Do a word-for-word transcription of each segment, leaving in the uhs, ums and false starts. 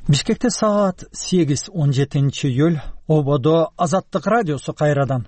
Бишкекте саат сегиз он жетинчи июль. Ободо Азаттык радиосу кайрадан.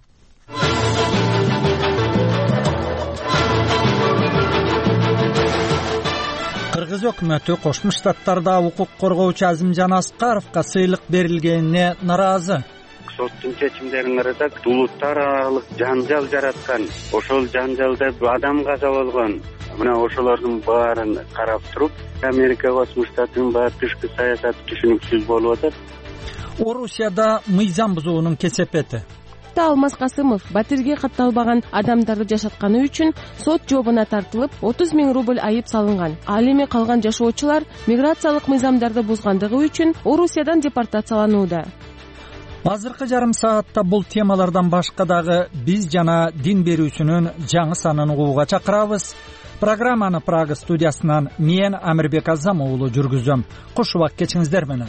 Кыргыз өкмөтү Кошмо Штаттарда укук коргоочу Азимжан Аскаровго сыйлык берилгенине наразы. Соттун чечимдерин ырдап улуттар аралык жанжал жараткан, ошол жанжалда адам каза болгон. Мына ошолордун баарын карап туруп, Америка Кошмо Штаттын баары тышкы саясаты түшүнүксүз болуп атат. Орусияда мыйзам бузуунун кесепети. Алмаз Касымов батирге катталбаган адамдарды жашатканы үчүн сот жообуна тартылып, отуз миң рубль айып салынган. Ал эми калган жашоочулар миграциялык мыйзамдарды бузгандыгы үчүн Орусиядан депортацияланууда. Азыркы жарым саатта бул темалардан башка дагы биз жана дин берүүчүнүн жаңы санын угууга чакырабыз. Программаны Прага студиясынан мен Амирбек Азам уулу жүргүзөм. Куш убак кечиңиздер менен.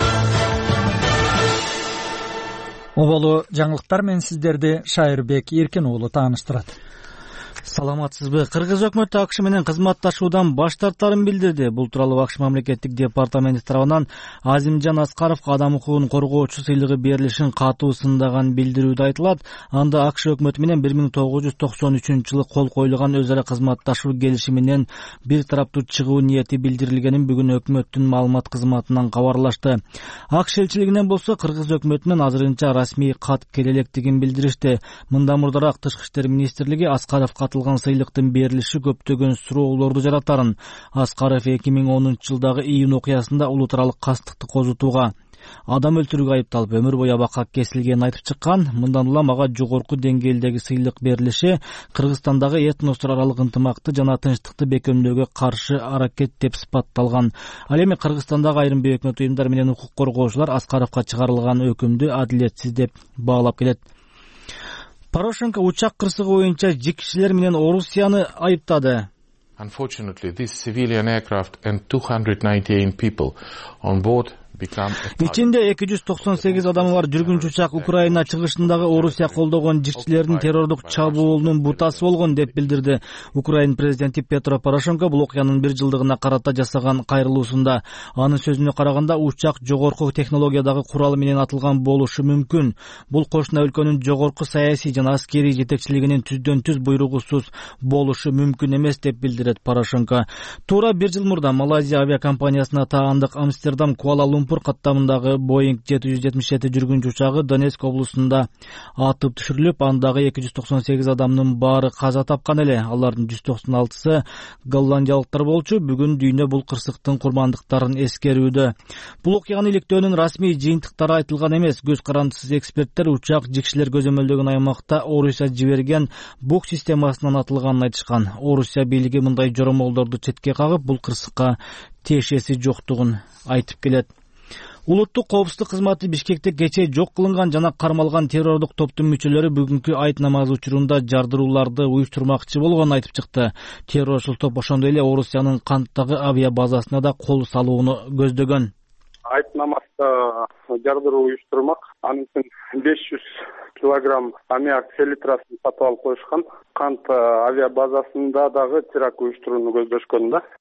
Оболу жаңылыктар менен сиздерди Шайырбек Эркин уулу тааныштырат. Саламатсызбы? Кыргыз өкмөтү АКШ менен кызматташуудан баш тартаарын билдирди. Бул тууралуу АКШ мамлекеттик департаменти тарабынан Азимжан Аскаровго адам укугун коргоочу сыйлыгы берилишин катуу сындаган билдирүүдө айтылат. Анда АКШ өкмөтү менен бир миң тогуз жүз токсон үчүнчү жылы кол коюлган өз ара кызматташуу келишиминен бир тараптуу чыгуу ниети билдирилгенин бүгүн өкмөттүн маалымат кызматынан кабарлашты. АКШ элчилигинен болсо Кыргыз өкмөтүнөн азырынча расмий кат келе электигин билдиришти. Мындан мурдараак Тышкы иштер министрлиги Аскаровго атылган сыйлыктын берилиши көптөгөн суроолорду жаратарын. Аскаров эки миң онунчу жылдагы июнь окуясында улут аралык кастыкты козутууга, адам өлтүрүүгө айыпталып өмүр бою абакка кесилгенин айтып чыккан. Мындан улам ага жогорку деңгээлдеги сыйлык берилиши Кыргызстандагы этностор аралык ынтымакты жана тынчтыкты бекемдөөгө каршы аракет деп сыпатталган. Ал эми Кыргызстандагы айрым бейөкмөт уюмдар менен укук коргоочулар Аскаровго чыгарылган өкүмдү адилетсиз деп баалап келет. Порошенко учак кырсыгы боюнча жикчилер менен Орусияны айыптады. Unfortunately, this civilian aircraft and two hundred ninety-eight people on board ичинде эки жүз токсон сегиз адамы бар жүргүнчү учак Украина чыгышындагы Орусия колдогон жикчилердин террордук чабуулунун бутасы болгон деп билдирди Украина президенти Петро Порошенко бул окуянын бир жылдыгына карата жасаган кайрылуусунда. Анын сөзүнө караганда учак жогорку технологиядагы курал менен атылган болушу мүмкүн. Бул кошуна өлкөнүн жогорку саясий жана аскерий жетекчилигинин түздөн түз буйругусуз болушу мүмкүн эмес деп билдирет Порошенко. Туура бир жыл мурда Малайзия авиакомпаниясына таандык Амстердам Куала-Лумпур каттамындагы Боинг жети жүз жетимиш жети жүргүнчү учагы Донецк облусунда атып түшүрүлүп, андагы эки жүз токсон сегиз адамдын баары каза тапкан эле. Алардын жүз токсон алтысы голландиялыктар болчу. Бүгүн дүйнө бул кырсыктын курмандыктарын эскерүүдө. Бул окуяны иликтөөнүн расмий жыйынтыктары айтылган эмес. Көз карандысыз эксперттер учак жикшилер көзөмөлдөгөн аймакта Орусия жиберген бук системасынан атылганын айтышкан. Орусия бийлиги мындай жоромолдорду четке кагып, бул кырсыкка тиешеси жоктугун айтып келет. Улуттук коопсуздук кызматы Бишкекте кечээ жок кылынган жана кармалган террордук топтун мүчөлөрү бүгүнкү айт намазы учурунда жардырууларды уюштурмакчы болгонун айтып чыкты. Террорчул топ ошондой эле Орусиянын Канттагы авиа базасына да кол салууну көздөгөн. Айт намазда жардыруу уюштурмак. Анын үчүн беш жүз килограмм аммиак селитрасын сатып алып коюшкан. Кант авиа базасында дагы теракт уюштурууну көздөшкөн да.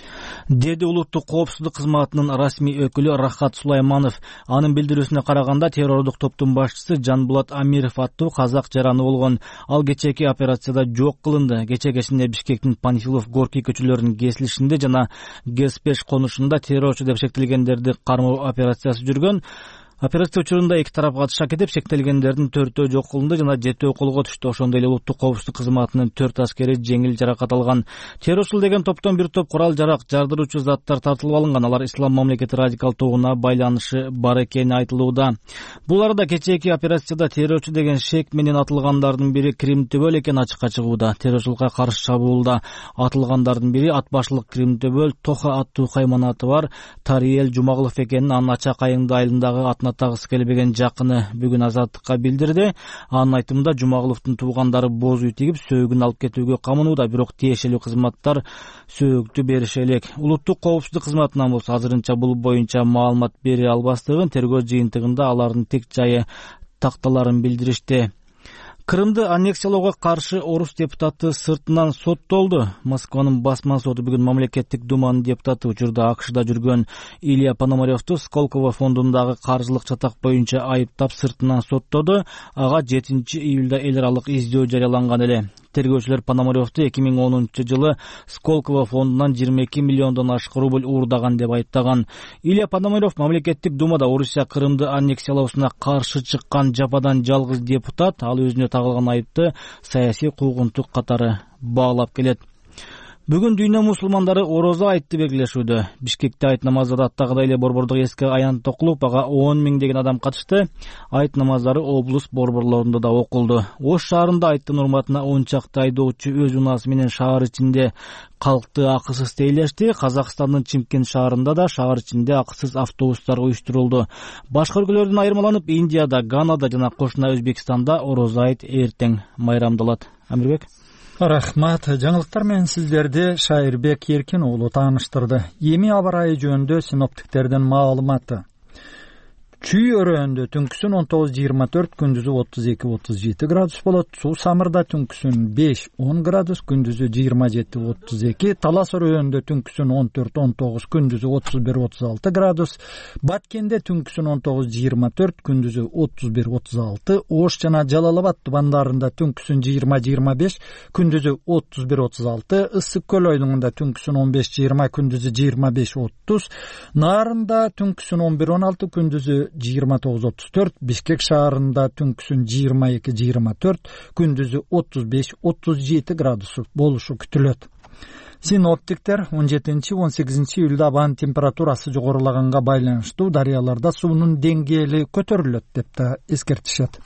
Деди улуттук коопсуздук кызматынын расмий өкүлү Рахат Сулайманов. Анын билдирүүсүнө караганда террордук топтун башчысы Жанбулат Амиров аттуу казак жараны болгон. Ал кечээки операцияда жок кылынды. Кечээ кечинде Бишкектин Панфилов Горький көчөлөрүнүн кесилишинде жана Геспеш конушунда террорчу деп шектелгендерди кармоо операциясы жүргөн. Операция учурунда эки тарап катышат кетип, шектелгендердин төртөө жок кылынды жана жетөө колго түштү. Ошондой эле улуттук коопсуздук кызматынын төрт аскери жеңил жаракат алган. Террорчул деген топтон бир топ курал жарак, жардыруучу заттар тартылып алынган. Алар ислам мамлекети радикал тобуна байланышы бар экени айтылууда. Бул арада кечээки операцияда террорчу деген шек менен атылгандардын бири Крим төбөл экени ачыкка чыгууда. Террорчулукка каршы чабуулда атылгандардын бири ат башлык Крим төбөл Тоха аттуу кайманаты бар Тариел Жумагулов экенин анын ачак айында айылындагы атына тагысы келбеген жакыны бүгүн Азаттыкка билдирди. Анын айтымында Жумагуловдун туугандары боз үй тигип сөөгүн алып кетүүгө камынууда, бирок тиешелүү кызматтар сөөгүктү берише элек. Улуттук коопсуздук кызматынан болсо азырынча бул боюнча маалымат бере албастыгын, тергөө жыйынтыгында алардын тек жайы такталарын билдиришти. Крымды аннексиялоого каршы орус депутаты сыртынан соттолду. Москванын басма соты бүгүн мамлекеттик думанын депутаты учурда АКШда жүргөн Илья Пономаревду Сколково фондундагы каржылык чатак боюнча айыптап сыртынан соттоду. Ага жетинчи июлда эл аралык издөө жарыяланган эле. Тергөөчүлөр Пономаревду эки миң онунчу жылы Сколково фондунан жыйырма эки миллиондон ашык рубль уурдаган деп айыптаган. Илья Пономарев мамлекеттик думада Орусия Крымды аннексиялоосуна каршы чыккан жападан жалгыз депутат. Ал өзүнө тагылган айыпты саясий куугунтук катары баалап келет. Бүгүн дүйнө мусулмандары орозо айтты белгилешүүдө. Бишкекте айт намазы аттагыдай эле борбордук эске аянт окулуп, ага он миңдеген адам катышты. Айт намаздары облус борборлорунда да окулду. Ош шаарында айттын урматына он чакты айдоочу өз унаасы менен шаар ичинде калкты акысыз тейлешти. Казакстандын Чимкент шаарында да шаар ичинде акысыз автобустар уюштурулду. Башка өлкөлөрдөн айырмаланып, Индияда, Ганада жана кошуна Өзбекстанда орозо айт эртең майрамдалат. Амирбек. Рахмат. Жаңылыктар менен сиздерди Шайырбек Эркин уулу тааныштырды. Эми аба ырайы жөнүндө синоптиктердин маалыматы. Чүй өрөөндө түнкүсүн он тогуз жыйырма төрт, күндүзү отуз эки отуз жети градус болот. Суу самырда түнкүсүн беш он градус, күндүзү жыйырма жети отуз эки. Талас өрөөндө түнкүсүн он төрт он тогуз, күндүзү отуз бир отуз алты градус. Баткенде түнкүсүн он тогуз жыйырма төрт, күндүзү отуз бир отуз алты. Ош жана Жалал Абад тубандарында түнкүсүн жыйырма жыйырма беш, күндүзү отуз бир отуз алты. Ысык көл ойлугунда түнкүсүн он беш жыйырма, күндүзү жыйырма беш отуз. Нарында түнкүсүн он бир он алты, күндүзү жыйырма тогуз отуз төрт. Бишкек шаарында түнкүсүн жыйырма эки жыйырма төрт, күндүзү отуз беш отуз жети градус болушу күтүлөт. Синоптиктер он жетинчи он сегизинчи июлда абанын температурасы жогорулаганга байланыштуу дарыяларда суунун деңгээли көтөрүлөт деп да эскертишет.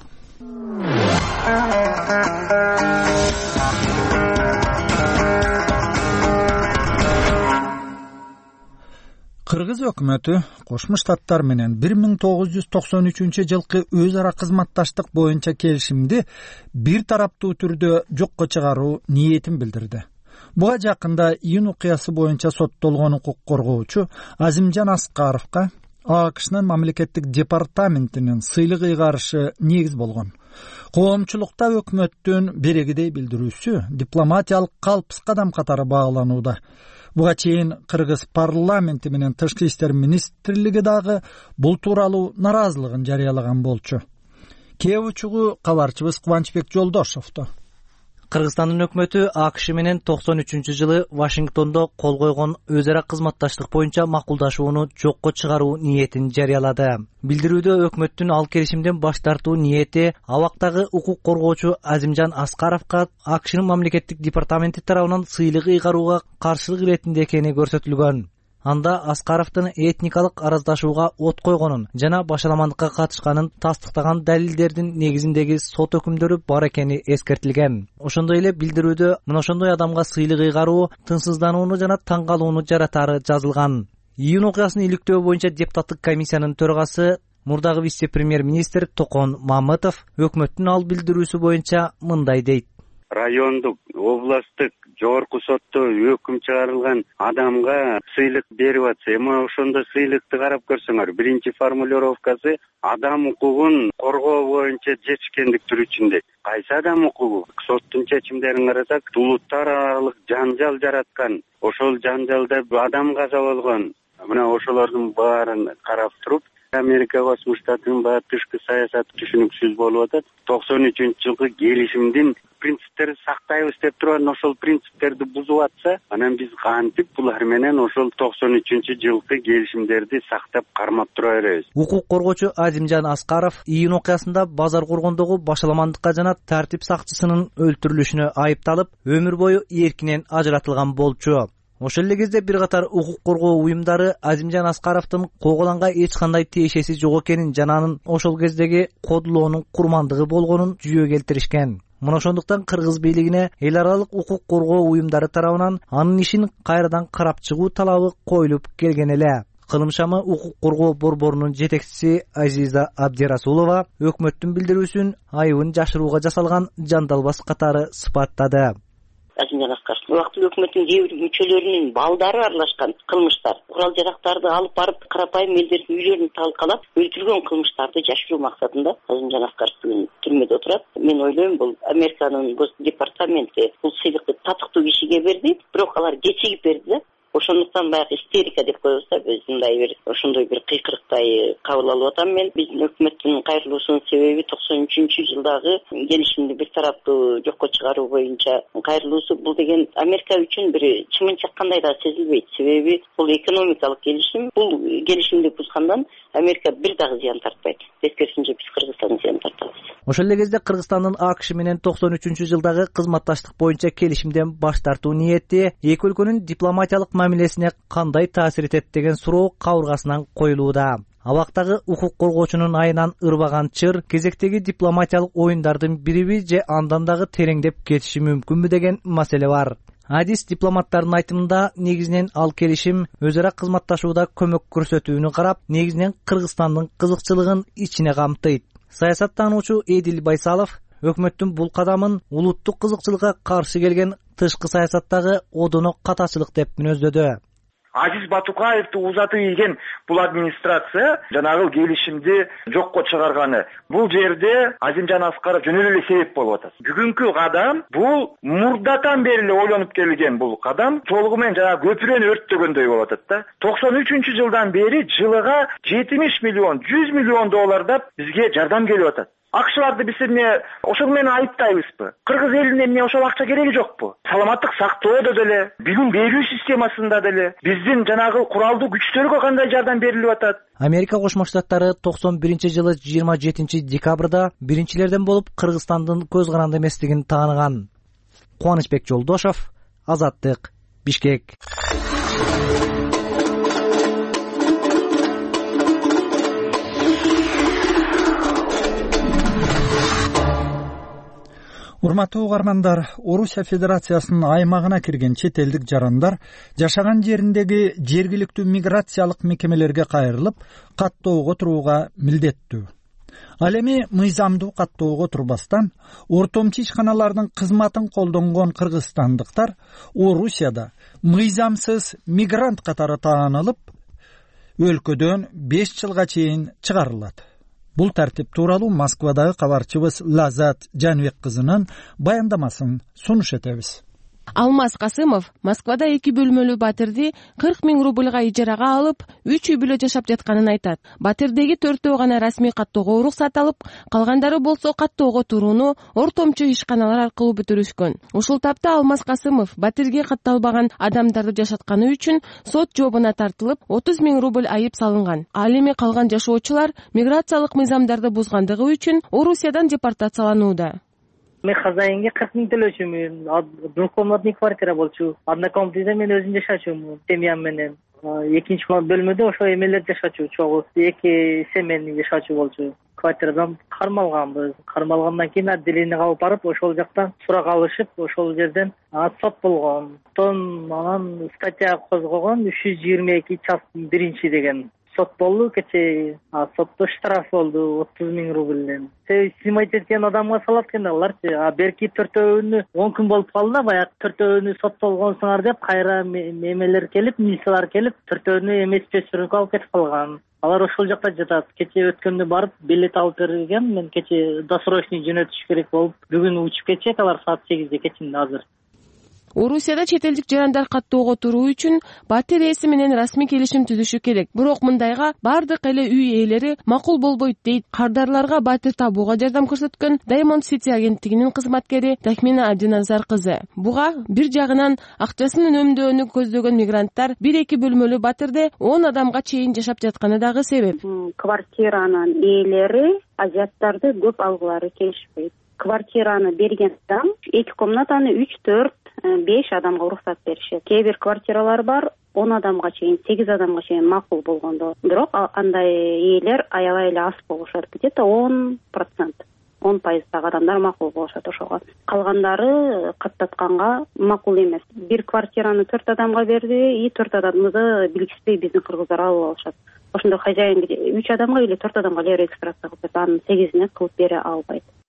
Кыргыз өкмөтү Кошмо Штаттар менен бир миң тогуз жүз токсон үчүнчү жылкы өз ара кызматташтык боюнча келишимди бир тараптуу түрдө жокко чыгаруу ниетин билдирди. Буга жакында июнь окуясы боюнча соттолгон укук коргоочу Азимжан Аскаровго АКШнын мамлекеттик департаментинин сыйлык ыйгарышы негиз болгон. Коомчулукта өкмөттүн берегидей билдирүүсү дипломатиялык калпс кадам катары бааланууда. Буга чейин Кыргыз парламенти менен Тышкы иштер министрлиги дагы бул тууралуу наразылыгын жарыялаган болчу. Кээ учугу кабарчыбыз Кубанычбек Жолдошовду. Кыргызстандын өкмөтү АКШ менен токсон үчүнчү жылы Вашингтондо кол койгон өз ара кызматташтык боюнча макулдашууну жокко чыгаруу ниетин жарыялады. Билдирүүдө өкмөттүн ал келишимден баш тартуу ниети абактагы укук коргоочу Азимжан Аскаровго АКШнын мамлекеттик департаменти тарабынан сыйлык ыйгарууга каршылык иретинде экени көрсөтүлгөн. Анда Аскаровдун этникалык араздашууга от койгонун жана башаламандыкка катышканын тастыктаган далилдердин негизиндеги сот өкүмдөрү бар экени эскертилген. Ошондой эле билдирүүдө мына ошондой адамга сыйлык ыйгаруу тынчсызданууну жана таң калууну жаратары жазылган. Июнь окуясын иликтөө боюнча депутаттык комиссиянын төрагасы мурдагы вице-премьер-министр Токон Мамытов өкмөттүн ал билдирүүсү боюнча мындай дейт. Райондук, областтык, жогорку сотто өкүм чыгарылган адамга сыйлык берип атса, эми ошондо сыйлыкты карап көрсөңөр, биринчи формулировкасы адам укугун коргоо боюнча жетишкендиктер үчүн дейт. Кайсы адам укугу? Соттун чечимдерин карасак, улуттар аралык жанжал жараткан, ошол жанжалда адам каза болгон. Мына ошолордун баарын карап туруп, Америка Кошмо Штаттын баары тышкы саясаты түшүнүксүз болуп атат. токсон үчүнчү жылкы келишимдин принциптерин сактайбыз деп турган ошол принциптерди бузуп атса, анан биз кантип булар менен ошол токсон үчүнчү жылкы келишимдерди сактап кармап тура беребиз. Укук коргоочу Азимжан Аскаров июнь окуясында базар коргондогу башаламандыкка жана тартип сакчысынын өлтүрүлүшүнө айыпталып, өмүр бою эркинен ажыратылган болчу. Ошол эле кезде бир катар укук коргоо уюмдары Азимжан Аскаровдун кооголанга эч кандай тиешеси жок экенин жана анын ошол кездеги кодулоонун курмандыгы болгонун жүйө келтиришкен. Мына ошондуктан Кыргыз бийлигине эл аралык укук коргоо уюмдары тарабынан анын ишин кайрадан карап чыгуу талабы коюлуп келген эле. Кылым шамы укук коргоо борборунун жетекчиси Азиза Абдирасулова өкмөттүн билдирүүсүн айыбын жашырууга жасалган жандалбас катары сыпаттады. Азимжан Аскаровдун убактылуу өкмөттүн кээ бир мүчөлөрүнүн балдары аралашкан кылмыштар, курал жарактарды алып барып карапайым элдердин үйлөрүн талкалап өлтүргөн кылмыштарды жашыруу максатында Азимжан Аскаров бүгүн түрмөдө отурат. Мен ойлойм, бул Американын Гос департаменти бул сыйлыкты татыктуу кишиге берди, бирок алар кечигип берди да. Ошондуктан баягы истерика деп коебуз, биз мындай бир ошондой бир кыйкырыктай кабыл алып атам мен. Биздин өкмөттүн кайрылуусунун себеби токсон үчүнчү жылдагы келишимди бир тараптуу жокко чыгаруу боюнча кайрылуусу. Бул деген Америка үчүн бир чымын чаккандай да сезилбейт. Себеби бул экономикалык келишим. Бул келишимди бузгандан Америка бир дагы зыян тартпайт. Тескерисинче биз Кыргызстан зыян тартабыз. Ошол эле кезде Кыргызстандын АКШ менен токсон үчүнчү жылдагы кызматташтык боюнча келишимден баш тартуу ниети эки өлкөнүн дипломатиялык мамилесине кандай таасир этет деген суроо кабыргасынан коюлууда. Абактагы укук коргоочунун айынан ырбаган чыр кезектеги дипломатиялык оюндардын бириби же андан дагы тереңдеп кетиши мүмкүнбү деген маселе бар. Адис дипломаттардын айтымында негизинен ал келишим өз ара кызматташууда көмөк көрсөтүүнү карап, негизинен Кыргызстандын кызыкчылыгын ичине камтыйт. Саясаттануучу Эдил Байсалов өкмөттүн бул кадамын улуттук кызыкчылыкка каршы келген тышкы саясаттагы одоно катачылык деп мүнөздөдү. Азиз Батукаевди узатып ийген бул администрация жанагы келишимди жокко чыгарганы. Бул жерде Азимжан Аскаров жөн эле себеп болуп атат. Бүгүнкү кадам бул мурдатан бери эле ойлонуп келген бул кадам толугу менен жанагы көпүрөнү өрттөгөндөй болуп атат да. токсон үчүнчү жылдан бери жылыга жетимиш миллион, жүз миллион доллардан бизге жардам келип атат. Акчаларды биз эмне ошол менен айыптайбызбы? Кыргыз элине эмне ошол акча кереги жокпу? Саламаттык сактоодо деле, билим берүү системасында деле биздин жанагы куралдуу күчтөргө кандай жардам берилип атат? Америка Кошмо Штаттары токсон биринчи жылы жыйырма жетинчи декабрда биринчилерден болуп Кыргызстандын көз каранды эместигин тааныган. Кубанычбек Жолдошов, Азаттык, Бишкек. Урматтуу угармандар, Орусия Федерациясынын аймагына кирген чет элдик жарандар жашаган жериндеги жергиликтүү миграциялык мекемелерге кайрылып, каттоого турууга милдеттүү. Ал эми мыйзамдуу каттоого турбастан, ортомчу ишканалардын кызматын колдонгон кыргызстандыктар Орусияда мыйзамсыз мигрант катары таанылып, өлкөдөн беш жылга чейин чыгарылат. Бул тартип тууралуу Москвадагы кабарчыбыз Лазат Жанбек кызынын баяндамасын сунуш этебиз. Алмаз Касымов Москвада эки бөлмөлүү батирди кырк миң рубльга ижарага алып, үч үй бүлө жашап жатканын айтат. Батирдеги төртөө гана расмий каттоого уруксат алып, калгандары болсо каттоого турууну ортомчу ишканалар аркылуу бүтүрүшкөн. Ушул тапта Алмаз Касымов батирге катталбаган адамдарды жашатканы үчүн сот жообуна тартылып, отуз миң рубль айып салынган. Ал эми калган жашоочулар миграциялык мыйзамдарды бузгандыгы үчүн Орусиядан депортацияланууда. Мен хозяинге кырк миң төлөчүмүн. Двухкомнатный квартира болчу. Однокомнатныйда мен өзүм жашачумун, семьям менен. Экинчи бөлмөдө ошо эмелер жашачу, чогуу эки семейный жашачу болчу. Квартирадан кармалганбыз. Кармалгандан кийин отделение алып барып, ошол жактан сурак алышып, ошол жерден сот болгон. Тон анан статья козгогон үч жүз жыйырма эки часть биринчи деген. Сот болду кечээ. Сотто штраф болду отуз миң рубльден. Сыймай кеткен адамга салат экен аларчы. А берки төртөөнү он күн болуп калды да, баягы төртөөнү соттолгонсуңар деп кайра эмелер келип, милициялар келип, төртөөнү эмес чөчүрүп алып кетип калган. Алар ошол жакта жатат. Кечээ өткөндө барып билет алып берген. Мен кечээ досрочный жөнөтүш керек болуп, бүгүн учуп кетчек, алар саат сегизде кечинде азыр. Орусияда чет элдик жарандар каттоого туруу үчүн батир ээси менен расмий келишим түзүшү керек. Бирок мындайга бардык эле үй ээлери макул болбойт дейт кардарларга батир табууга жардам көрсөткөн Diamond City агенттигинин кызматкери Тахмина Адиназар кызы. Буга бир жагынан акчасын үнөмдөөнү көздөгөн мигранттар бир-эки бөлмөлүү батирде он адамга чейин жашап жатканы дагы себеп. Квартиранын ээлери азиаттарды көп алгылары келишпейт. Квартираны берген адам эки комнатаны үч, төрт, беш адамга уруксат беришет. Кээ бир квартиралар бар, он адамга чейин, сегиз адамга чейин макул болгондо. Бирок андай ээлер аябай эле аз болушат. Где-то он процент, он пайыздагы адамдар макул болушат ошого. Калгандары каттатканга макул эмес. Бир квартираны төрт адамга берди, и төрт адамды билгиспей биздин кыргыздар алып алышат. Ошондо хозяин үч адамга или төрт адамга эле регистрация кылып берет, анын сегизине кылып бере албайт.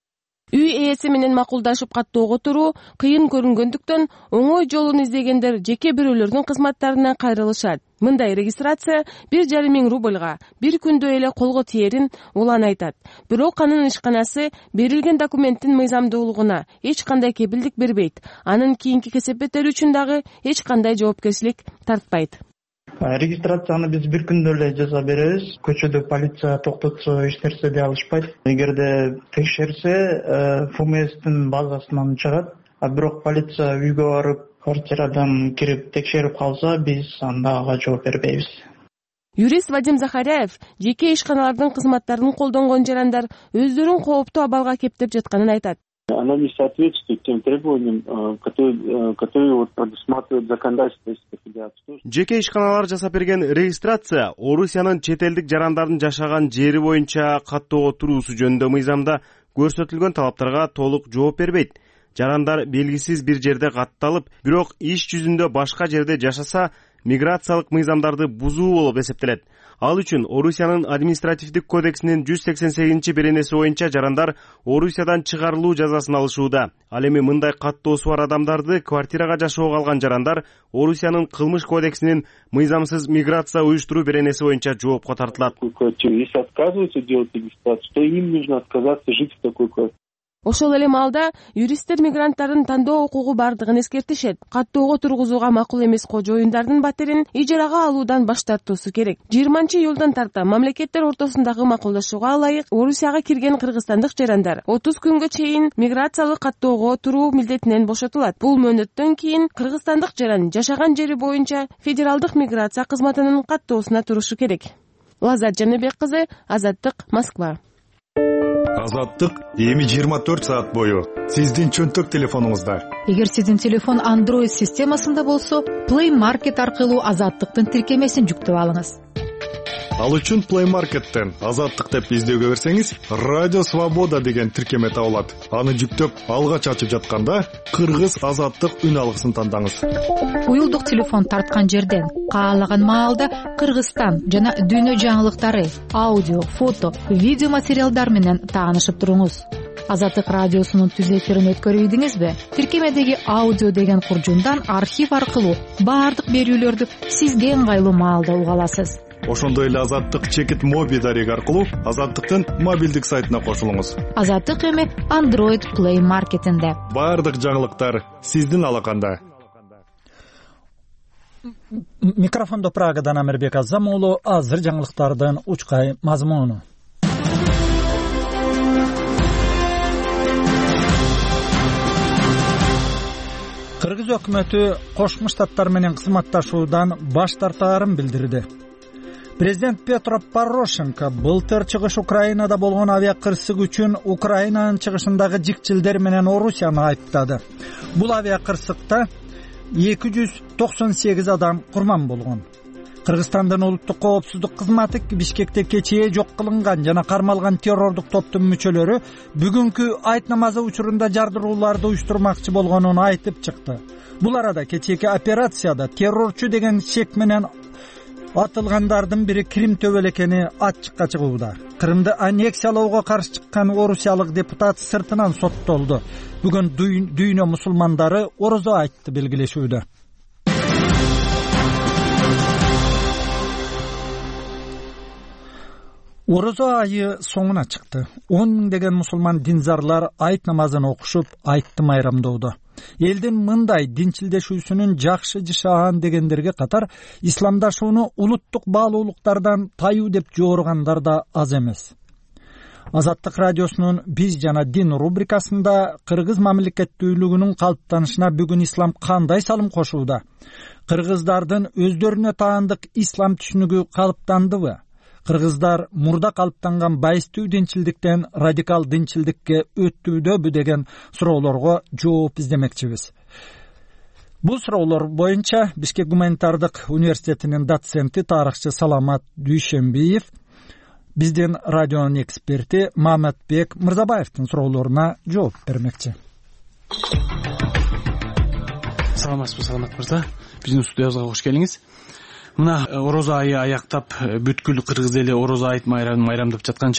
үй ээси менен макулдашып каттоого туруу кыйын көрүнгөндүктөн оңой жолун издегендер жеке бирөөлөрдүн кызматтарына кайрылышат. Мындай регистрация бир жарым миң рубльга бир күндө эле колго тиерин улан айтат. Бирок анын ишканасы берилген документтин мыйзамдуулугуна эч кандай кепилдик бербейт. Анын кийинки кесепеттери үчүн дагы эч кандай жоопкерчилик тартпайт. Регистрацияны биз бир күндө эле жаза беребиз. Көчөдө полиция токтотсо эч нерсе дей алышпайт. Эгерде текшерсе, ФМСтин базасынан чыгат. А бирок полиция үйгө барып, квартирадан кирип текшерип калса, биз анда ага жооп бербейбиз. Юрист Вадим Захаряев жеке ишканалардын кызматтарын колдонгон жарандар өздөрүн кооптуу абалга кептеп жатканын айтат. Она не соответствует тем требованиям, которые, которые вот предусматривает законодательство Российской Федерации. Жеке ишканалар жасап берген регистрация Орусиянын чет элдик жарандардын жашаган жери боюнча каттоого туруусу жөнүндө мыйзамда көрсөтүлгөн талаптарга толук жооп бербейт. Жарандар белгисиз бир жерде катталып, бирок иш жүзүндө башка жерде жашаса, миграциялык мыйзамдарды бузуу болуп эсептелет. Ал үчүн Орусиянын административдик кодексинин жүз сексен сегизинчи беренеси боюнча жарандар Орусиядан чыгарылуу жазасын алышууда. Ал эми мындай каттоосу бар адамдарды квартирага жашоого алган жарандар Орусиянын кылмыш кодексинин мыйзамсыз миграция уюштуруу беренеси боюнча жоопко тартылат. Если отказываются делать регистрацию, то им нужно отказаться жить в такой квартире. Ошол эле маалда юристтер мигранттардын тандоо укугу бардыгын эскертишет. Каттоого тургузууга макул эмес кожоюндардын батирин ижарага алуудан баш тартуусу керек. жыйырманчы июлдан тарта мамлекеттер ортосундагы макулдашууга ылайык Орусияга кирген кыргызстандык жарандар отуз күнгө чейин миграциялык каттоого туруу милдетинен бошотулат. Бул мөөнөттөн кийин кыргызстандык жаран жашаган жери боюнча федералдык миграция кызматынын каттоосуна турушу керек. Лазат Жаныбек кызы, Азаттык, Москва. Азаттык эми жыйырма төрт саат бою сиздин чөнтөк телефонуңузда. Эгер сиздин телефон Android системасында болсо, Play Market аркылуу Азаттыктын тиркемесин жүктөп алыңыз. Ал үчүн Play Market'тен Азаттык деп издөөгө берсеңиз, Радио Свобода деген тиркеме табылат. Аны жүктөп алгач ачып жатканда Кыргыз Азаттык үн алгысын тандаңыз. Уюлдук телефон тарткан жерден каалаган маалда Кыргызстан жана дүйнө жаңылыктары, аудио, фото, видео материалдар менен таанышып туруңуз. Азаттык радиосунун түз эфирин өткөрүп ийдиңизби? Тиркемедеги аудио деген куржундан архив аркылуу баардык берүүлөрдү сизге ыңгайлуу маалда уга аласыз. Ошондой эле Азаттык чекит моби дареги аркылуу Азаттыктын мобилдик сайтына кошулуңуз. Азаттык эми Android Play Market'инде. Баардык жаңылыктар сиздин алаканда. Микрофондо Прагадан Амирбек Азам уулу, азыр жаңылыктардын учкай мазмуну. Кыргыз өкмөтү Кошмо Штаттар менен кызматташуудан баш тартаарын билдирди. Президент Петро Порошенко былтыр чыгыш Украинада болгон авиакырсык үчүн Украинанын чыгышындагы жикчилдер менен Орусияны айыптады. Бул авиакырсыкта эки жүз токсон сегиз адам курман болгон. Кыргызстандын улуттук коопсуздук кызматы Бишкекте кечээ жок кылынган жана кармалган террордук топтун мүчөлөрү бүгүнкү айт намазы учурунда жардырууларды уюштурмакчы болгонун айтып чыкты. Бул арада кечээки операцияда террорчу деген шек менен атылгандардын бири Крим төбөл экени ачыкка чыгууда. Крымды аннексиялоого каршы чыккан орусиялык депутат сыртынан соттолду. Бүгүн дүйнө мусулмандары орозо айтты белгилешүүдө. Орозо айы соңуна чыкты. он миң деген мусулман динзарлар айт намазын окушуп, айтты майрамдоодо. Элдин мындай динчилдешүүсүнүн жакшы жашаган дегендерге катар исламдашууну улуттук баалуулуктардан таюу деп жооргандар да аз эмес. Азаттык радиосунун Биз жана дин рубрикасында кыргыз мамлекеттүүлүгүнүн калыптанышына бүгүн ислам кандай салым кошууда? Кыргыздардын өздөрүнө таандык ислам түшүнүгү калыптандыбы? Кыргыздар мурда калыптанган байыстуу динчилдиктен радикал динчилдикке өттүбүдө деген суроолорго жооп издемекчибиз. Бул суроолор боюнча Бишкек гуманитардык университетинин доценти, тарыхчы Саламат Дүйшөнбиев биздин радионун эксперти Маматбек Мырзабаевдин суроолоруна жооп бермекчи. Саламатсызбы, Саламат мырза. Биздин студиябызга кош келиңиз. Мына орозо айы аяктап бүткүл кыргыз эли орозо айт майрамын майрамдап жаткан чагы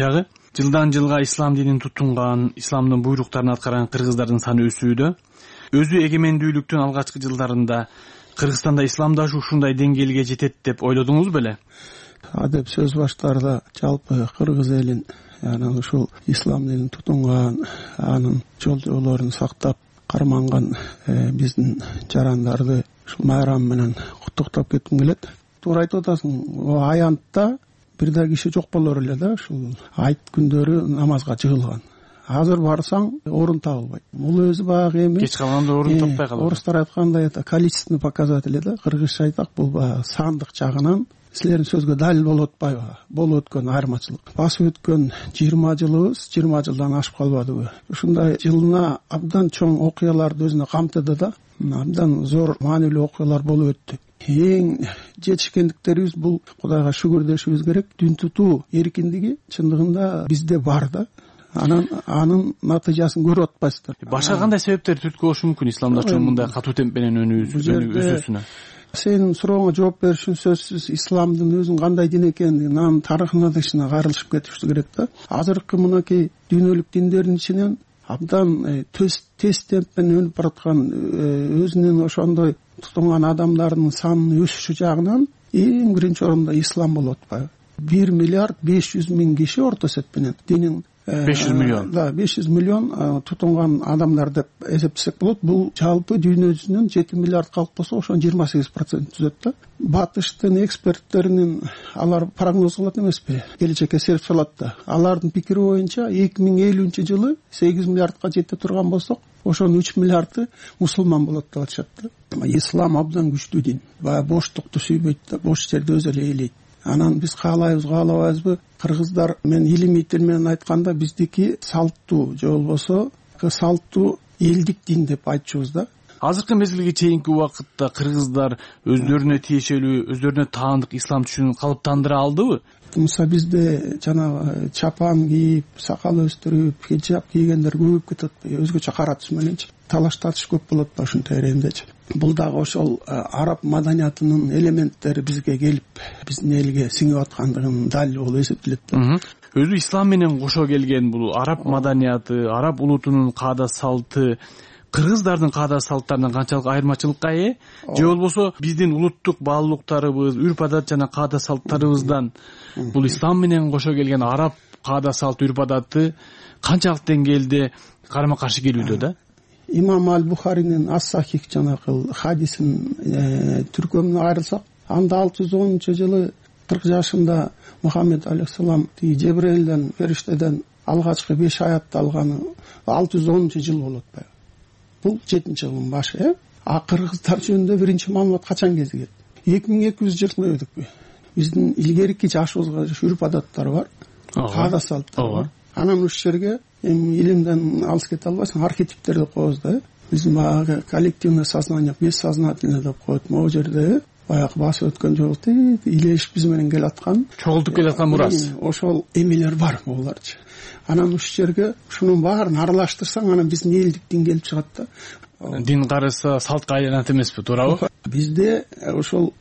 жылдан жылга ислам динин тутунган, исламдын буйруктарын аткарган кыргыздардын саны өсүүдө. Өзү эгемендүүлүктүн алгачкы жылдарында Кыргызстанда исламдашуу ушундай деңгээлге жетет деп ойлодуңуз беле? Адеп сөз баштарда жалпы кыргыз элин анан ушул ислам динин тутунган, анын жол жолорун сактап карманган биздин жарандарды ушул майрам менен куттуктап кетким келет. Туура айтып атасың, аянтта бир да киши жок болор эле да, ушул айт күндөрү намазга жыгылган. Азыр барсаң орун табылбайт. Бул өзү баягы эми кеч калганда орун таппай калат. Орустар айткандай, это количественный показатель да, кыргызча айтсак бул баягы сандык жагынан силердин сөзгө далил болуп атпайбы? Болуп өткөн айырмачылык. Басып өткөн жыйырма жылыбыз жыйырма жылдан ашып калбадыбы? Ушундай жылына абдан чоң окуяларды өзүнө камтыды да, абдан зор маанилүү окуялар болуп өттү. Эң жетишкендиктерибиз бул, Кудайга шүгүр дешибиз керек. Дин тутуу эркиндиги чындыгында бизде бар да. Анан анын натыйжасын көрүп атпайсыздар. Башка кандай себептер түрткү болушу мүмкүн исламдашуунун мындай катуу темп менен өсүүсүнө? Сенин сурооңо жооп бериш үчүн сөзсүз исламдын өзүнүн кандай дин экендигин, анын тарыхына ичине кайрылышып кетиш керек да. Азыркы мынакей дүйнөлүк диндердин ичинен абдан тез темп менен өнүп бараткан, өзүнүн ошондой тутунган адамдардын санынын өсүшү жагынан эң биринчи орунда ислам болуп атпайбы? бир миллиард беш жүз миң киши орто эсепменен динин беш жүз миллион. Да, беш жүз миллион тутунган адамдар деп эсептесек болот. Бул жалпы дүйнө жүзүнүн жети миллиард калк болсо, ошонун жыйырма сегиз процентин түзөт да. Батыштын эксперттеринин алар прогноз кылат эмеспи? Келечекке серп салат да. Алардын пикири боюнча эки миң элүүнчү жылы сегиз миллиардка жете турган болсок, ошонун үч миллиарды мусулман болот деп атышат да. Ислам абдан күчтүү дин. Баягы боштукту сүйбөйт да, бош жерди өзү эле ээлейт. Анан биз каалайбыз, каалабайбызбы? Кыргыздар мен илимий тил менен айтканда биздики салттуу же болбосо салттуу элдик дин деп айтчубуз да. Азыркы мезгилге чейинки убакытта кыргыздар өздөрүнө тиешелүү, өздөрүнө таандык ислам түшүнүшүн калыптандыра алдыбы? Мисалы бизде жанагы чапан кийип, сакал өстүрүп, хиджаб кийгендер көбөйүп кетет, өзгөчө кара түс мененчи. Талаш тартыш көп болот да ушундай эрендечи. Бул дагы ошол араб маданиятынын элементтери бизге келип, биздин элге сиңип аткандыгынын далили болуп эсептелет. Өзү ислам менен кошо келген бул араб маданияты, араб улутунун каада салты кыргыздардын каада салттарынан канчалык айырмачылыкка ээ? Же болбосо биздин улуттук баалуулуктарыбыз, үрп адат жана каада салттарыбыздан бул ислам менен кошо келген араб каада салт, үрп адаты канчалык деңгээлде карама каршы келүүдө да? Имам Аль-Бухаринин Ас-Сахих жанагы хадисин түркөмүнө айрылсак, анда алты жүз онунчу жылы кырк жашында Мухаммед алейхиссалам Жебреилден, фериштеден алгачкы беш аятты алганы алты жүз онунчу жыл болот баягы. Бул жетинчи жылдын башы, э? А кыргыздар жөнүндө биринчи маалымат качан кезиген? эки миң эки жүз жыл өтүппү? Биздин илгерки жашыбызга үрп адаттар бар, каада салттар бар. Анан ушул жерге эми илимден алыс кете албайсың, архетиптер деп коебуз да. Биздин баягы коллективный сознание, бессознательный деп коет. Могу жерде баягы басып өткөн жолдо илешип биз менен келаткан, чогултуп келаткан мурас. Ошол эмелер бар буларчы. Анан ушул жерге ушунун баарын аралаштырсаң, анан биздин элдик дин келип чыгат да. Дин карыса салтка айланат эмеспи, туурабы? Бизде ошол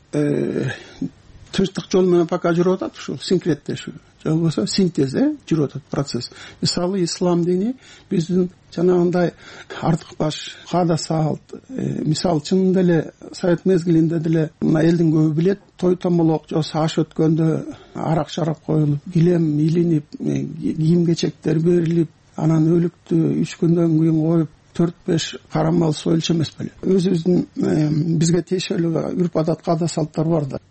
тынчтык жол менен пока жүрүп атат, ушул синкреттешүү. Же болбосо синтез жүрүп атат процесс. Мисалы ислам дини биздин жанагындай артык баш, каада салт, мисалы чынында эле совет мезгилинде деле мына элдин көбү билет, той томолок же аш өткөндө арак шарап коюлуп, килем илинип, кийим кечектер берилип, анан өлүктү үч күндөн кийин коюп, төрт беш карамал союлчу эмес беле. Өзүбүздүн бизге тиешелүү үрп адат, каада салттар бар да.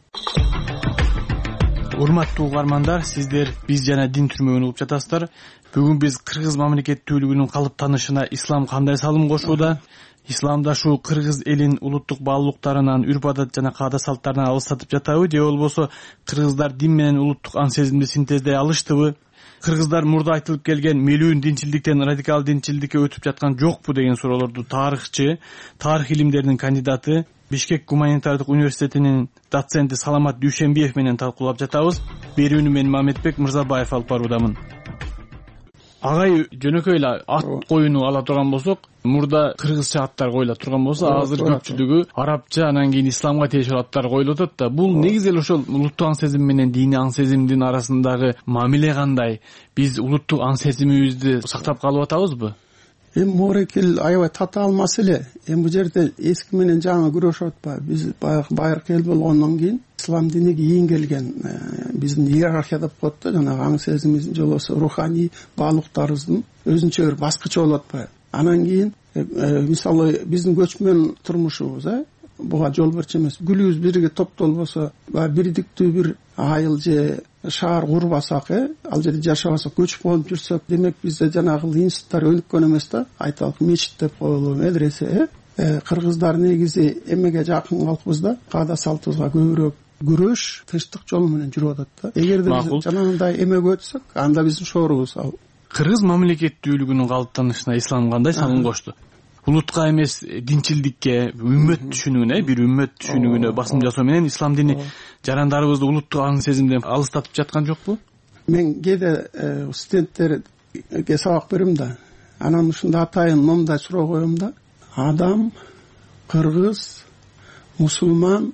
Урматтуу угармандар, сиздер биз жана дин түрмөгүн угуп жатасыздар. Бүгүн биз кыргыз мамлекеттүүлүгүнүн калыптанышына ислам кандай салым кошууда, исламдашуу кыргыз элин улуттук баалуулуктарынан, үрп адат жана каада салттарынан алыстатып жатабы, же болбосо кыргыздар дин менен улуттук аң сезимди синтездей алыштыбы? Кыргыздар мурда айтылып келген мелүүн динчилдиктен радикал динчилдикке өтүп жаткан жокпу деген суроолорду тарыхчы, тарых илимдеринин кандидаты, Бишкек гуманитардык университетинин доценти Саламат Дүйшенбиев менен талкуулап жатабыз. Берүүнү мен Мамедбек Мырзабаев алып баруудамын. агай жөнөкөй эле ат коюну ала турган болсок, мурда кыргызча аттар коюла турган болсо, азыр көпчүлүгү арабча, анан кийин исламга тиешелүү аттар коюлуп атат да. Бул негизи эле ошол улуттук аң сезим менен диний аң сезимдин арасындагы мамиле кандай? Биз улуттук аң сезимибизди сактап калып атабызбы? Эми морекил аябай татаал маселе. Эми бул жерде эски менен жаңы күрөшүп атпайбы? Биз байыркы эл болгондон кийин ислам диниге ийингелген биздин иерархия деп коет да, жанагы аң сезимибиздин же болбосо руханий баалуулуктарыбыздын өзүнчө бир баскычы болуп атпайбы? Анан кийин мисалы биздин көчмөн турмушубуз э буга жол берчү эмес. Күлүбүз бирге топтолбосо, баягы бирдиктүү бир айыл же шаар курбасак, э ал жерде жашабасак, көчүп болуп жүрсөк, демек бизде жанагы институттар өнүккөн эмес да. Айталык мечит деп коелу, медресе, э кыргыздар негизи эмеге жакын калкыбыз да. Каада салтыбызга көбүрөөк күрөш, тынчтык жолу менен жүрүп атат да. Эгерде биз жанагындай эмеге өтсөк, анда биздин шоорубуз ал. Кыргыз мамлекеттүүлүгүнүн калыптанышына ислам кандай салым кошту? Улутка эмес, динчилдикке, үммөт түшүнүгүнө, бир үммөт түшүнүгүнө басым жасоо менен ислам дини жарандарыбызды улуттук аң сезимден алыстатып жаткан жокпу? Мен кээде студенттерге сабак берем да. Анан ушундай атайын момундай суроо коем да. Адам, кыргыз, мусулман,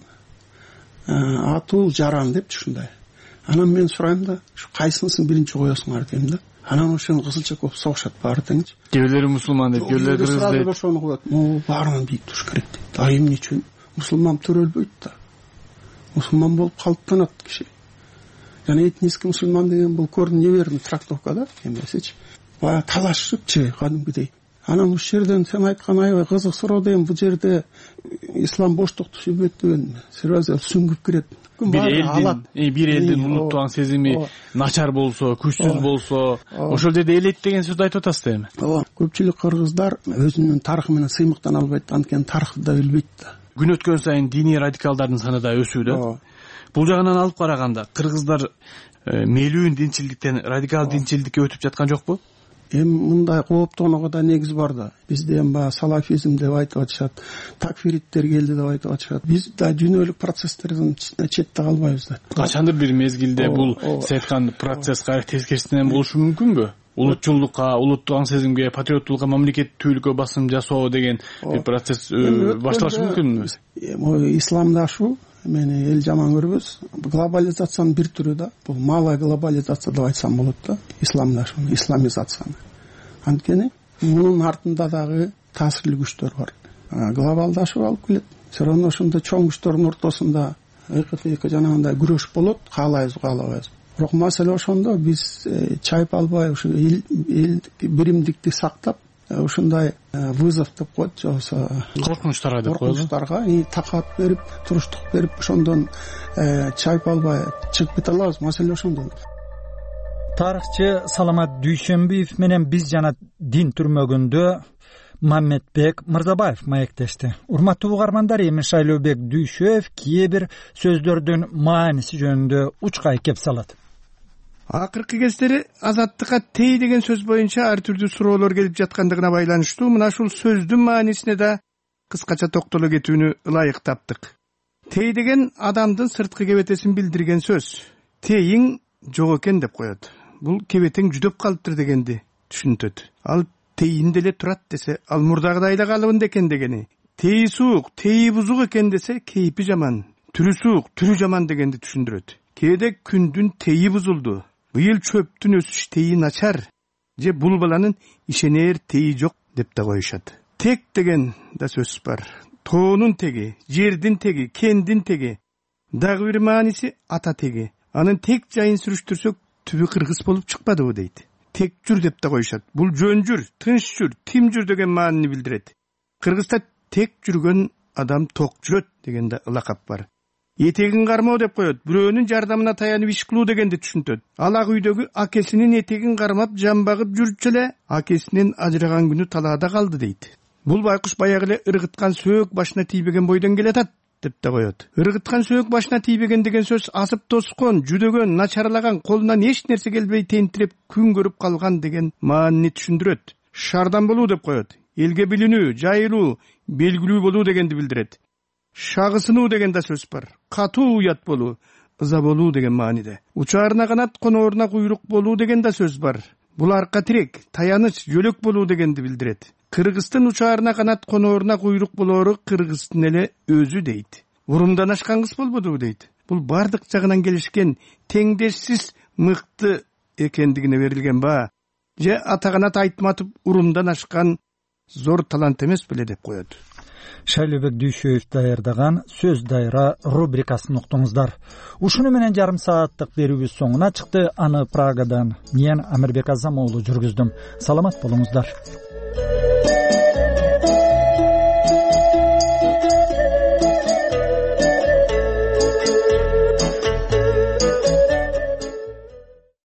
атуу, жаран деп ушундай. Анан мен сурайм да, ушу кайсынысын биринчи коесуңар дейм да. Анан ошону кызылча көп согушат баары деңичи. Кээбилери мусулман деп, кээбилери кыргыз деп. Ошону коет. Могу баарынан бийик туруш керек дейт. А эмне үчүн? Мусулман төрөлбөйт да. Мусулман болуп калыптанат киши. Жана этнический мусулман деген бул көрүн неверный трактовка да, эмесичи. Бая талашыпчы кадимгидей. Анан ушул жерден сен айткан аябай кызык суроо дейм. Бул жерде ислам боштукту сүйбөйт деген сразу сүңгүп кирет. Бир элдин, бир элдин улуттук аң сезими начар болсо, күчсүз болсо, ошол жерде элет деген сөздү айтып атасыз эми. Ооба, көпчүлүк кыргыздар өзүнүн тарыхы менен сыймыктана албайт, анткени тарыхты да билбейт да. Күн өткөн сайын диний радикалдардын саны да өсүүдө. Бул жагынан алып караганда кыргыздар мээлүүн динчилдиктен радикал динчилдикке өтүп жаткан жокпу? Эми мындай кооптонууга да негиз бар да. Бизде эми баягы салафизм деп айтып атышат, такфириттер келди деп айтып атышат. Биз да дүйнөлүк процесстердин четте калбайбыз да. Качандыр бир мезгилде бул сиз айткан процесс кайра тескерисинен болушу мүмкүнбү? Улутчулдукка, улуттук аң сезимге, патриоттуулукка, мамлекеттүүлүккө басым жасоо деген бир процесс башталышы мүмкүнбү? Эми исламда ушул мени эл жаман көрбөс. Глобализациянын бир түрү да. Бул малая глобализация деп айтсам болот да. Исламда ушул исламизацияны. Анткени мунун артында дагы таасирлүү күчтөр бар. Глобалдашып алып келет. Все равно ошондой чоң күчтөрдүн ортосунда ыйкы-тыйкы жанагындай күрөш болот, каалайбыз, каалабайбыз. Бирок маселе ошондо биз чайып албай ушу эл биримдикти сактап, ушундай вызов деп коет, же болбосо коркунучтарга деп коет. Коркунучтарга такат берип, туруштук берип, ошондон чайып албай чыгып кете алабыз. Маселе ошондо. Тарыхчы Саламат Дүйшөнбиев менен биз жана дин түрмөгүндө Маммедбек Мырзабаев маектешти. Урматтуу угармандар, эми Шайлообек Дүйшөев кээ бир сөздөрдүн мааниси жөнүндө учкай кеп салат. Акыркы кездери азаттыкка тей деген сөз боюнча ар түрдүү суроолор келип жаткандыгына байланыштуу мына ушул сөздүн маанисине да кыскача токтоло кетүүнү ылайык таптык. Тей деген адамдын сырткы кебетесин билдирген сөз. Тейиң жок экен деп коет. Бул кебетең жүдөп калыптыр дегенди түшүнтөт. Ал тейинде эле турат десе, ал мурдагыдай эле калыбында экен дегени. Тейи суук, тейи бузук экен десе, кейпи жаман. Түрү суук, түрү жаман дегенди түшүндүрөт. Кээде күндүн тейи бузулду. Быйыл чөптүн өсүш тейи начар. Же бул баланын ишенер тейи жок деп да коюшат. Тек деген да сөз бар. Тоонун теги, жердин теги, кендин теги. Дагы бир мааниси ата теги. Анын тек жайын сүрүштүрсөк, түбү кыргыз болуп чыкпадыбы дейт. Тек жүр деп да коюшат. Бул жөн жүр, тынч жүр, тим жүр деген маанини билдирет. Кыргызда тек жүргөн адам ток жүрөт деген да ылакап бар. Этегин кармоо деп коет. Бирөөнүн жардамына таянып иш кылуу дегенди түшүнтөт. Ал ак үйдөгү акесинин этегин кармап, жамбагып жүрчү эле акесинен ажыраган күнү талаада калды дейт. Бул байкуш баягы эле ыргыткан сөөк башына тийбеген бойдон келатат деп да коет. Ыргыткан сөөк башына тийбеген деген сөз асып тоскон, жүдөгөн, начарлаган, колунан эч нерсе келбей тентиреп күн көрүп калган деген маанини түшүндүрөт. Шардан болуу деп коет. Элге билинүү, жайылуу, белгилүү болуу дегенди билдирет. Шагысынуу деген да сөз бар. Катуу уят болуу, ыза болуу деген мааниде. Учаарына канат, конооруна куйрук болуу деген да сөз бар. бул арка тирек, таяныч, жөлөк болуу дегенди билдирет. Кыргыздын учаарына канат конооруна куйрук болоору кыргыздын эле өзү дейт. Урумдан ашкан кыз болбоду дейт. Бул бардык жагынан келишкен, теңдешсиз мыкты экендигине берилген баа. Же атаганат айтматып урумдан ашкан зор талант эмес беле деп коет. Шайлебек Дүйшөев даярдаган сөз дайра рубрикасын уктуңуздар. Ушуну менен жарым сааттык берүүбүз соңуна чыкты. Аны Прагадан мен Амирбек Азам уулу жүргүздүм. Саламат болуңуздар.